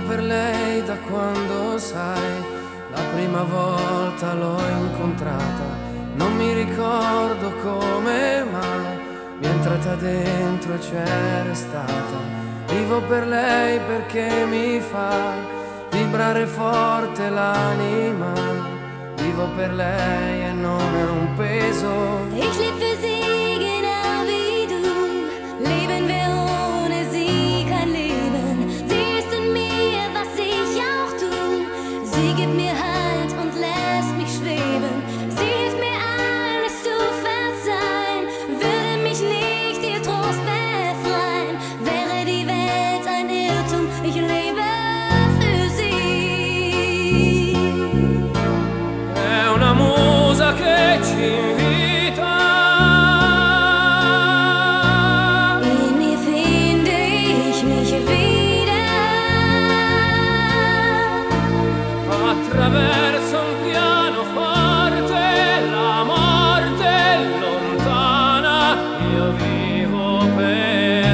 per lei da quando, sai, la prima volta l'ho incontrata. Non mi ricordo come, ma mi è entrata dentro e c'è restata. Vivo per lei perché mi fa vibrare forte l'anima. Vivo per lei e non è un peso. Ich leb für sie genau wie du. Leben wir ohne sie kein Leben. Sie ist in mir, was ich auch tu. Sie gibt mir Halt und lässt mich schweben. Sie hilft mir alles zu verzeihen. Würde mich nicht ihr Trost befreien. Wäre die Welt ein Irrtum, ich lebe für sie. È una musa che ci invita. In ihr finde ich mich wieder. Attraverso un pianoforte la morte è lontana. Io vivo per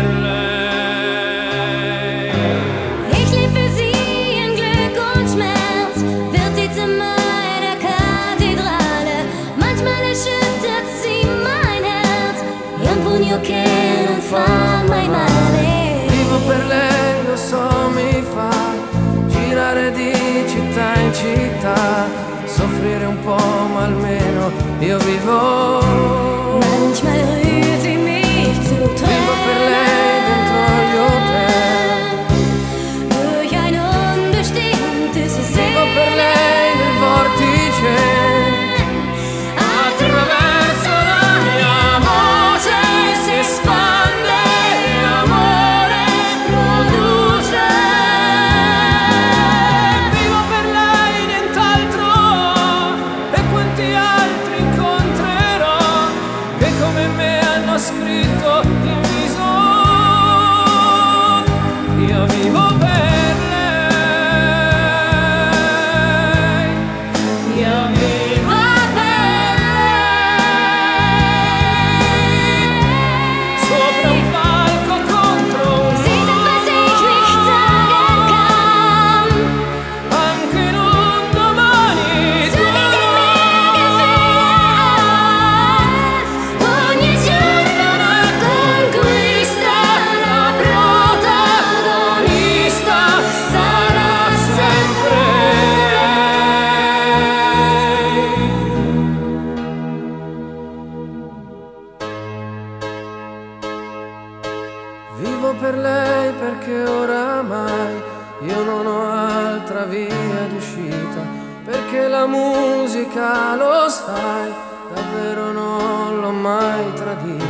lei. Ich leb für sie in Glück und Schmerz. Wird sie zu meiner Kathedrale. Manchmal erschüttert sie mein Herz. E un pugno che non fa mai male. Vivo per lei, lo so, mi fa girare di città in città, soffrire un po', ma almeno io vivo. Manchmal rührt sie mich zu Vivo per lei dentro gli hotel. Tränen. Durch ein unbestimmtes Vivo per lei nel vortice. Attraverso la mia voce si espande amore, produce. Vivo per lei, nient'altro. E quanti altri incontrerò che come me hanno scritto in viso. Io vivo per lei. Io vivo per lei. Sopra un palco contro un Sie sind, was ich nicht sagen kann. anche in un domani So wie die Meere ogni giorno una conquista. La protagonista sarà sempre lei. Vivo per lei perché oramai io non ho altra via d'uscita, perché la musica, lo sai, davvero non l'ho mai tradita.